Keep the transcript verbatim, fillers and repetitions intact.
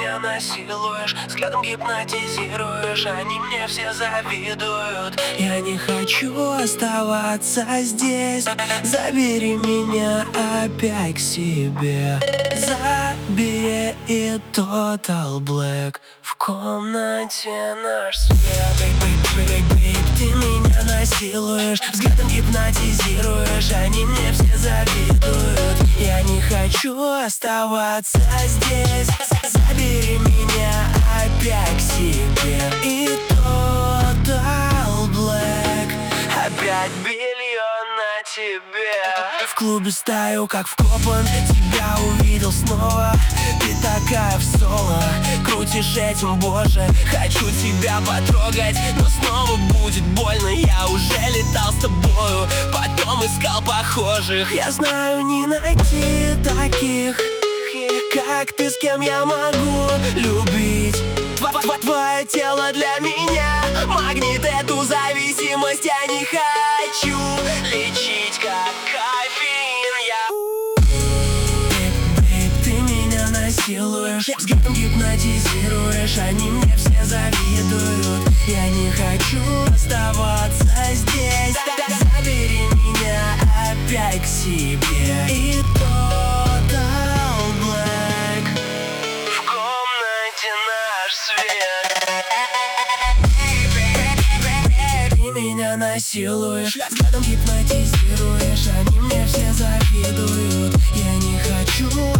меня насилуешь, взглядом гипнотизируешь. Они мне все завидуют. Я не хочу оставаться здесь. Забери меня опять к себе. Забери и Total Black. В комнате наш свет. Ты меня насилуешь, взглядом гипнотизируешь. Они мне все завидуют. Я не хочу оставаться здесь. Забери меня опять к себе. И Total Black. Опять белье на тебе. В клубе стою, как вкопан. Тебя увидел снова. Ты такая в соло. Крутишь этим, боже. Хочу тебя потрогать, но снова будет больно. Я уже летал с тобою, потом искал похожих. Я знаю, не найти таких, как ты, с кем я могу любить. Твое тело для меня магнит, эту зависимость я не хочу лечить, как кофеин я. Бэйб, ты меня насилуешь, взглядом гипнотизируешь. Они мне все завидуют. Я не хочу оставаться здесь. Забери меня опять к себе. И Total Black. В комнате наш свет. Ты меня насилуешь, взглядом гипнотизируешь. Они мне все завидуют. Я не хочу